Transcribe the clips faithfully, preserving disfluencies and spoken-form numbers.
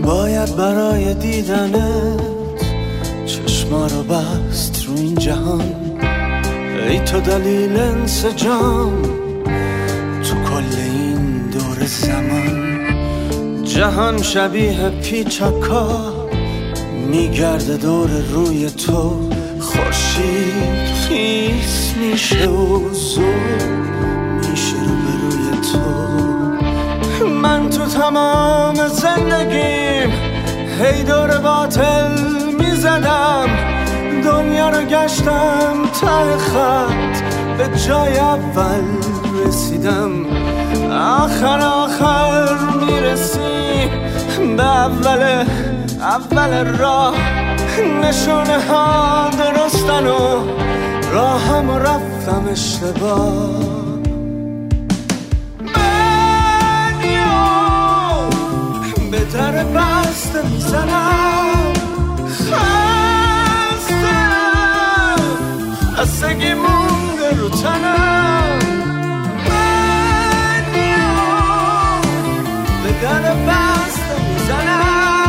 باید برای دیدنت چشما رو بست رو این جهان. ای تو دلیل انسجام تو کل این دور زمان. جهان شبیه پیچکا میگرده دور روی تو. خورشید خیس میشه و زور میشه رو به روی تو. من تو تمام زندگیم هی دور باطل میزدم. دنیا رو گشتم ته خط به جای اول رسیدم. آخر آخر میرسی به اول اول راه. نشونه ها درستن و راهم و رفتم اشتباه. من یا به در بسته میزنم. خستم خستگی مونده رو تنم. من یا به در بسته میزنم.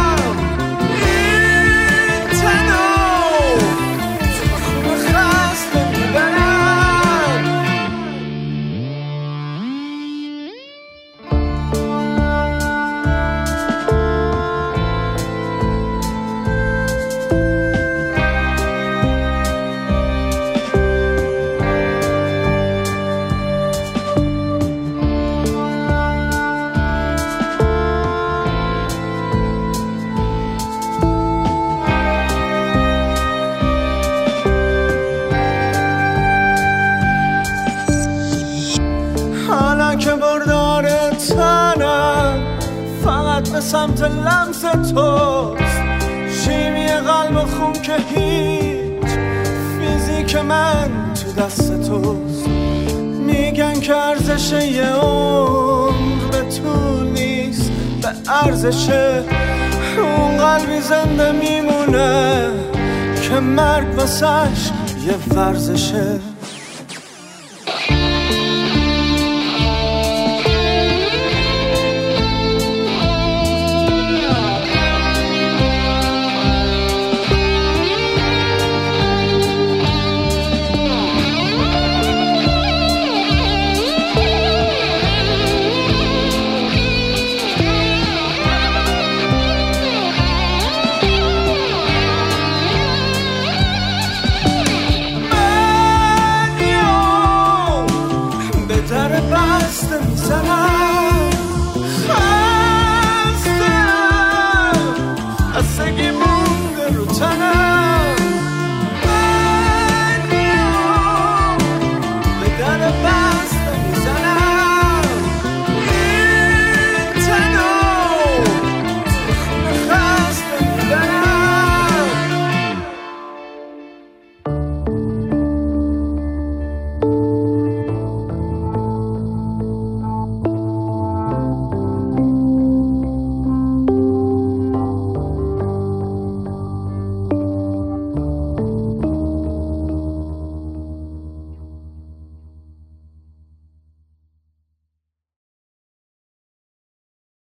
که بردار تنم فقط به سمت لمس توست. شیمی قلب و خون که هیچ فیزیک من تو دست توست. میگن که ارزش یه عمر به طول نیست، به ارزش اون قلبی زنده میمونه که مرگ واسش یه ورزشه.